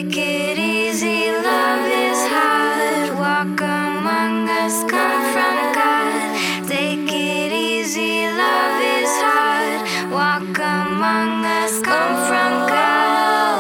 Take it easy, love is hard. Walk among us, come from God. Take it easy, love is hard. Walk among us, come from God.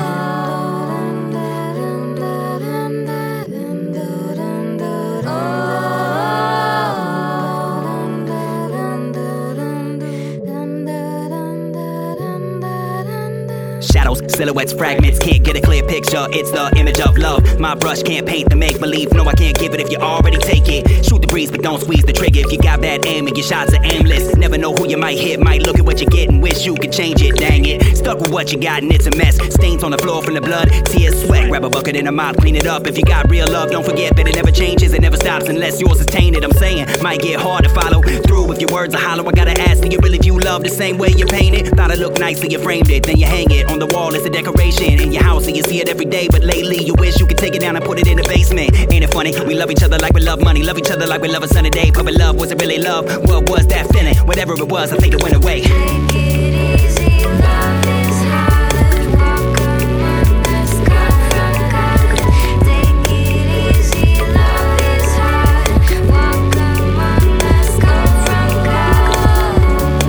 Shadows, silhouettes, fragments, can't get a clear picture. It's the image of love. My brush can't paint the make-believe. No, I can't give it if you already take it. Shoot the breeze, but don't squeeze the trigger. If you got bad aim and your shots are aimless, never know who you might hit. Might look at what you get and wish you could change it. Dang it, stuck with what you got and it's a mess. Stains on the floor from the blood, tears, sweat. Grab a bucket and a mop, clean it up. If you got real love, don't forget that it never changes. It never stops unless yours is tainted. I'm saying, might get hard to follow through if your words are hollow. I gotta ask, do you really view love the same way you paint it? Thought it looked nice, so you framed it, then you hang it on the wall. It's a decoration in your house, and you see it every day. But lately, you wish you could take it down and put it in the basement. Ain't it funny? We love each other like we love money. Love each other like we love a sunny day. But love, was it really love? What was that feeling? Whatever it was, I think it went away. Take it easy, love is hard. Walk among us, come from God. Take it easy, love is hard. Walk among us, come from God.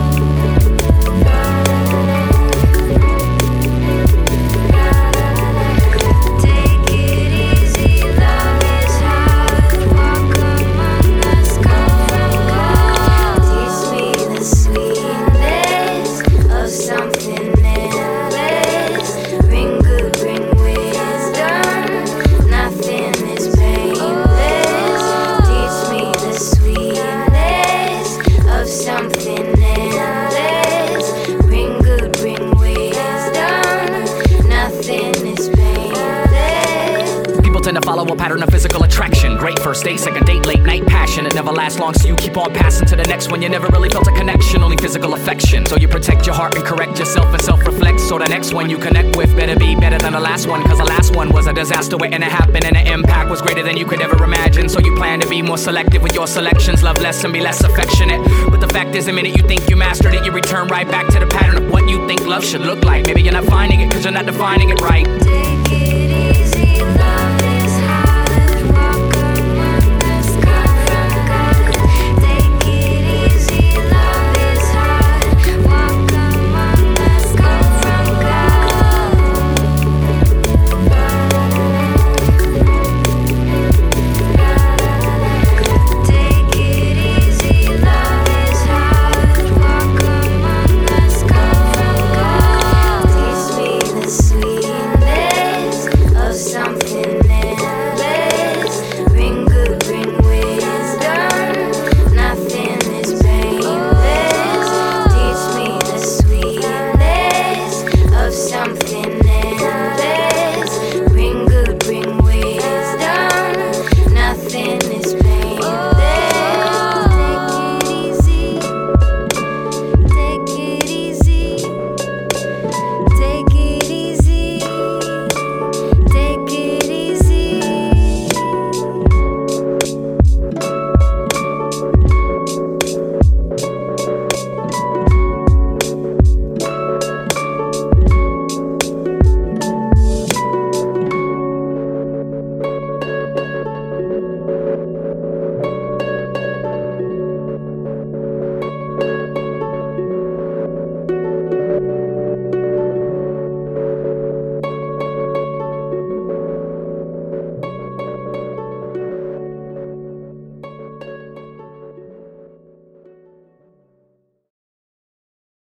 Take it easy, love is hard. Walk among us, come from God. Teach me the sweetness of something endless. Bring good, bring wisdom. Nothing is painless. Teach me the sweetness of something endless. Bring good, bring wisdom. Nothing is painless. People tend to follow a pattern of physical attraction. Great first date, second date, late night passion. It never lasts long, so you keep on passing to the next one. You never really felt a connection, only physical affection. So you protect your heart and correct yourself and self-reflect. So the next one you connect with better be better than the last one. Cause the last one was a disaster waiting to happen, and the impact was greater than you could ever imagine. So you plan to be more selective with your selections. Love less and be less affectionate. But the fact is, the minute you think you mastered it, you return right back to the pattern of what you think love should look like. Maybe you're not finding it cause you're not defining it right.